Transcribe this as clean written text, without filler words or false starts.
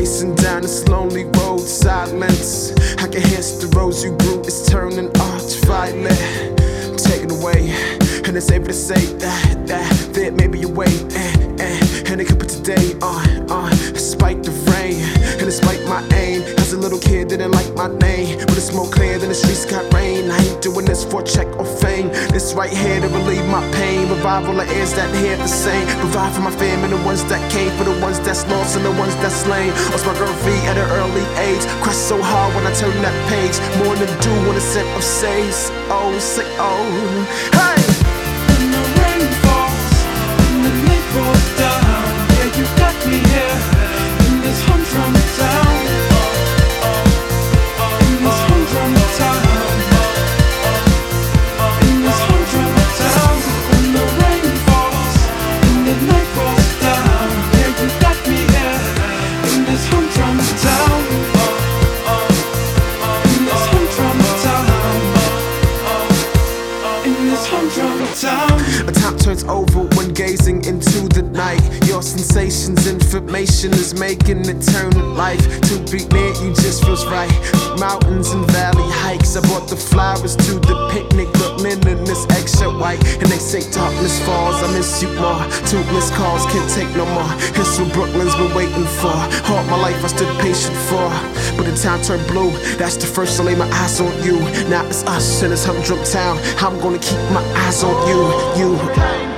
Racing down this lonely road, silence. I can hear the rose you grew is turning arch violet. Taken away, and it's able to say that there may be a way, and it could put today on, despite the rain, and despite my aim. As a little kid, didn't like my name, but it's more clear than the streets got rain. I ain't doing this for check or fame. This right here to relieve my pain. Revive all the ears that hear the same. Provide for my fam and the ones that came, for the ones that's lost and the ones that's slain. Lost my girl V at an early age. Crashed so hard when I turned that page. More than do when a set of says. Oh, say oh, hey. When the rain falls and the night falls down, yeah, you got me here in this humdrum town. In this humdrum town. In this humdrum town. When the rain falls and the night falls down, yeah, you got me here in this humdrum town. In this humdrum town. In this humdrum town. A time turns over when gazing into the night. Your sensations, information is making it turn to life. To be near you just feels right. Mountains and valley hikes. I brought the flowers to the picnic, but linen is extra white. And they say darkness falls. I miss you more. Two missed calls, can't take no more. Here's what Brooklyn's been waiting for. All my life I stood patient for, but the time turned blue. That's the first to lay my eyes on you. Now it's us in this humdrum town. I'm gonna keep my eyes on you.